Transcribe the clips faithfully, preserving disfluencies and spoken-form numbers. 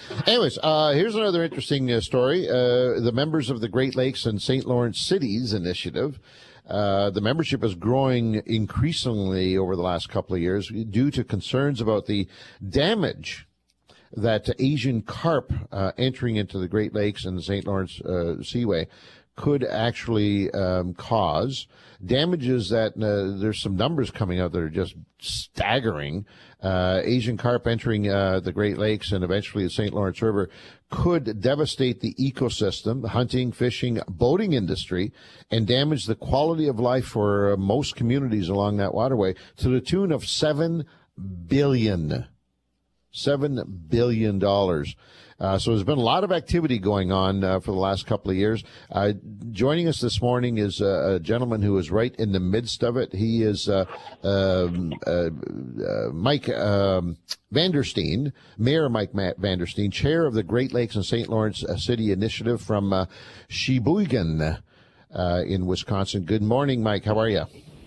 Anyways, uh, here's another interesting uh, story. Uh, the members of the Great Lakes and Saint Lawrence Cities Initiative, uh, the membership is growing increasingly over the last couple of years due to concerns about the damage that Asian carp uh, entering into the Great Lakes and the Saint Lawrence uh, Seaway could actually um, cause. Damages that uh, there's some numbers coming out that are just staggering. Uh, Asian carp entering uh, the Great Lakes and eventually the Saint Lawrence River could devastate the ecosystem, the hunting, fishing, boating industry, and damage the quality of life for uh, most communities along that waterway to the tune of seven billion dollars. Seven billion dollars. Uh, so there's been a lot of activity going on uh, for the last couple of years. Uh, joining us this morning is uh, a gentleman who is right in the midst of it. He is uh, um, uh, uh, Mike um, Vandersteen, Mayor Mike Vandersteen, chair of the Great Lakes and Saint Lawrence City Initiative from uh, Sheboygan uh, in Wisconsin. Good morning, Mike. How are you?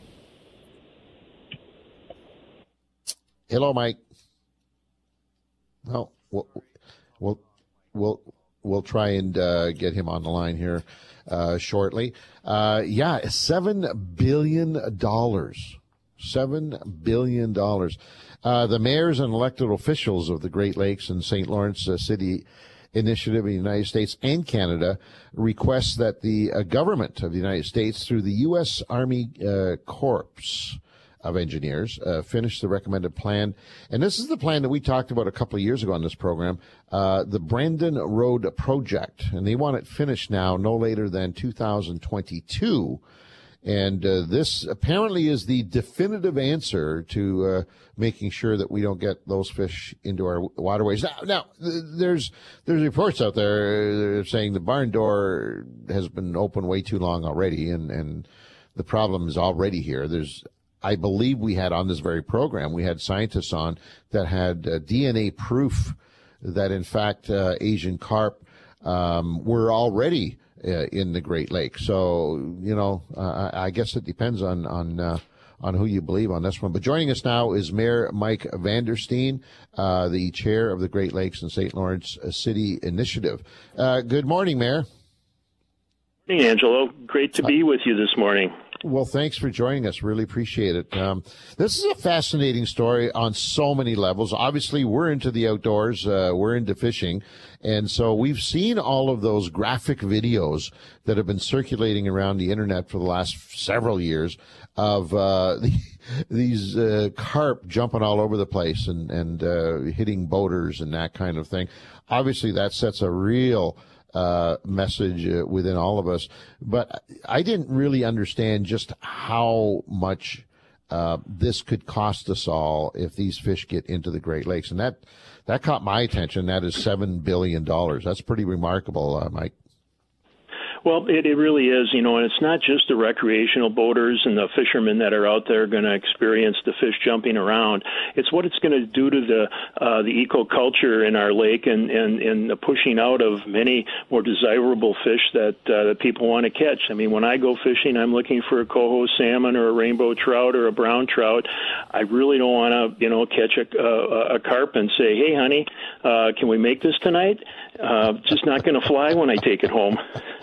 Hello, Mike. No, we'll, we'll, we'll, we'll try and uh, get him on the line here uh, shortly. Uh, yeah, seven billion dollars. seven billion dollars. Uh, the mayors and elected officials of the Great Lakes and Saint Lawrence uh, City Initiative in the United States and Canada request that the uh, government of the United States, through the U S Army uh, Corps of Engineers, uh, finish the recommended plan. And this is the plan that we talked about a couple of years ago on this program, uh, the Brandon Road Project. And they want it finished now no later than two thousand twenty-two. And uh, this apparently is the definitive answer to uh, making sure that we don't get those fish into our waterways. Now, now there's there's reports out there saying the barn door has been open way too long already, and, and the problem is already here. There's I believe we had on this very program, we had scientists on that had uh, D N A proof that, in fact, uh, Asian carp um, were already uh, in the Great Lakes. So, you know, uh, I guess it depends on on uh, on who you believe on this one. But joining us now is Mayor Mike Vandersteen, uh, the chair of the Great Lakes and Saint Lawrence City Initiative. Uh, good morning, Mayor. Good morning, Angelo. Great to be with you this morning. Well, thanks for joining us. Really appreciate it. Um, this is a fascinating story on so many levels. Obviously, we're into the outdoors. Uh, we're into fishing. And so we've seen all of those graphic videos that have been circulating around the internet for the last several years of uh, the, these uh, carp jumping all over the place and, and uh, hitting boaters and that kind of thing. Obviously, that sets a real uh, message uh, within all of us. But I didn't really understand just how much uh, this could cost us all if these fish get into the Great Lakes. And that, that caught my attention. That is seven billion dollars. That's pretty remarkable, uh, Mike. Well, it, it really is, you know, and it's not just the recreational boaters and the fishermen that are out there going to experience the fish jumping around. It's what it's going to do to the uh, the ecoculture in our lake and, and, and the pushing out of many more desirable fish that, uh, that people want to catch. I mean, when I go fishing, I'm looking for a coho salmon or a rainbow trout or a brown trout. I really don't want to, you know, catch a, a, a carp and say, hey, honey, uh, can we make this tonight? Uh, just not going to fly when I take it home.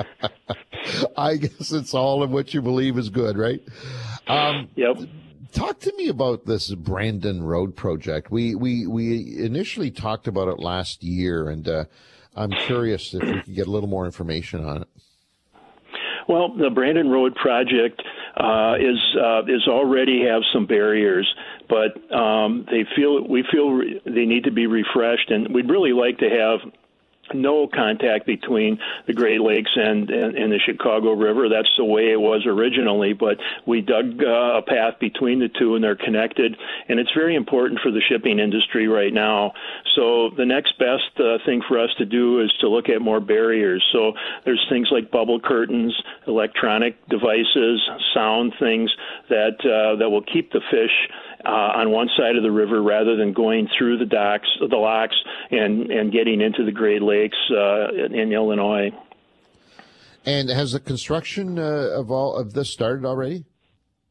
I guess it's all of what you believe is good, right? Um, yep. Talk to me about this Brandon Road Project. We we we initially talked about it last year, and uh, I'm curious if we could get a little more information on it. Well, the Brandon Road Project uh, is uh, is already have some barriers, but um, they feel we feel re- they need to be refreshed, and we'd really like to have no contact between the Great Lakes and, and, and the Chicago River. That's the way it was originally, but we dug uh, a path between the two, and they're connected, and it's very important for the shipping industry right now. So the next best uh, thing for us to do is to look at more barriers. So there's things like bubble curtains, electronic devices, sound things that uh, that will keep the fish Uh, on one side of the river rather than going through the docks, the locks, and, and getting into the Great Lakes uh, in, in Illinois. And has the construction uh, of all of this started already?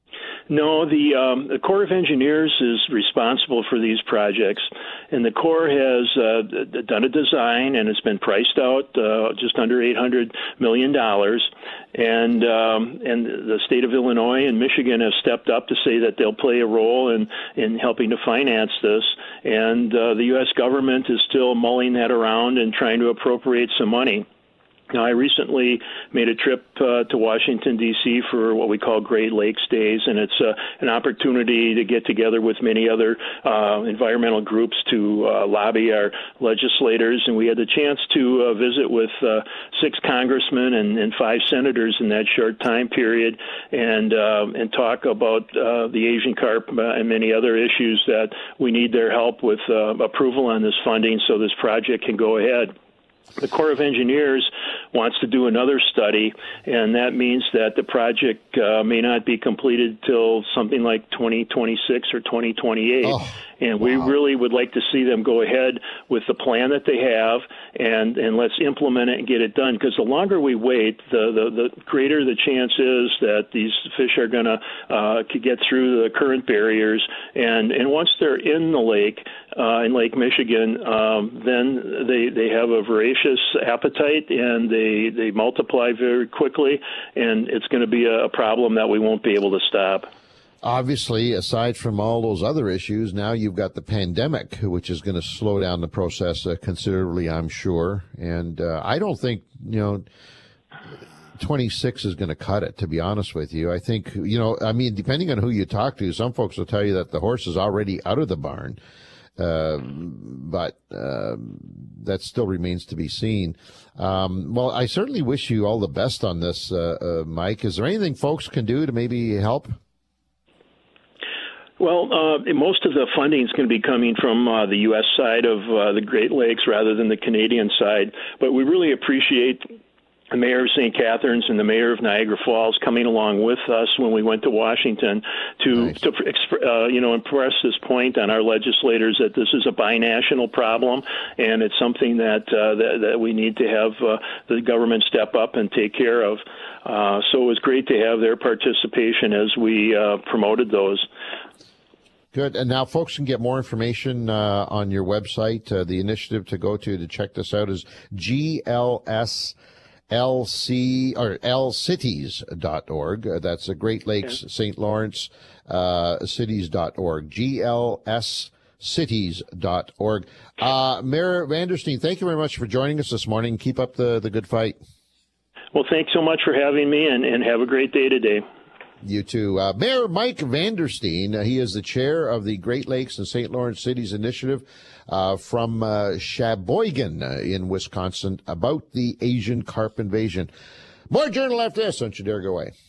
No, the, um, the Corps of Engineers is responsible for these projects, and the Corps has uh, done a design, and it's been priced out uh, just under eight hundred million dollars. And um, and the state of Illinois and Michigan have stepped up to say that they'll play a role in, in helping to finance this. And uh, the U S government is still mulling that around and trying to appropriate some money. Now, I recently made a trip uh, to Washington, D C for what we call Great Lakes Days, and it's uh, an opportunity to get together with many other uh, environmental groups to uh, lobby our legislators. And we had the chance to uh, visit with uh, six congressmen and, and five senators in that short time period and, uh, and talk about uh, the Asian carp uh, and many other issues that we need their help with uh, approval on this funding so this project can go ahead. The Corps of Engineers wants to do another study, and that means that the project uh, may not be completed till something like twenty twenty-six or twenty twenty-eight. Oh, and we wow. really would like to see them go ahead with the plan that they have, and, and let's implement it and get it done. Because the longer we wait, the, the, the greater the chance is that these fish are going to uh, get through the current barriers. And, and once they're in the lake, uh, in Lake Michigan, um, then they, they have a voracious appetite, and they, they multiply very quickly, and it's going to be a problem that we won't be able to stop. Obviously, aside from all those other issues, now you've got the pandemic, which is going to slow down the process uh, considerably, I'm sure. And uh, I don't think, you know, twenty-six is going to cut it, to be honest with you. I think, you know, I mean, depending on who you talk to, some folks will tell you that the horse is already out of the barn. Uh, but uh, that still remains to be seen. Um, well, I certainly wish you all the best on this, uh, uh, Mike. Is there anything folks can do to maybe help? Well, uh, most of the funding is going to be coming from uh, the U S side of uh, the Great Lakes rather than the Canadian side. But we really appreciate the mayor of Saint Catharines and the mayor of Niagara Falls coming along with us when we went to Washington to, nice. to uh, you know, impress this point on our legislators that this is a binational problem, and it's something that uh, that, that we need to have uh, the government step up and take care of. Uh, so it was great to have their participation as we uh, promoted those. Good. And now folks can get more information uh, on your website. Uh, the initiative to go to to check this out is G L S L C or L cities dot org. Uh, that's the Great Lakes okay. Saint Lawrence uh, cities dot org. G L S cities dot org. Uh, Mayor Vandersteen, thank you very much for joining us this morning. Keep up the, the good fight. Well, thanks so much for having me, and, and have a great day today. You too. Uh, Mayor Mike Vandersteen, uh, he is the chair of the Great Lakes and Saint Lawrence Cities Initiative uh, from uh, Sheboygan uh, in Wisconsin about the Asian carp invasion. More Journal after this. Don't you dare go away.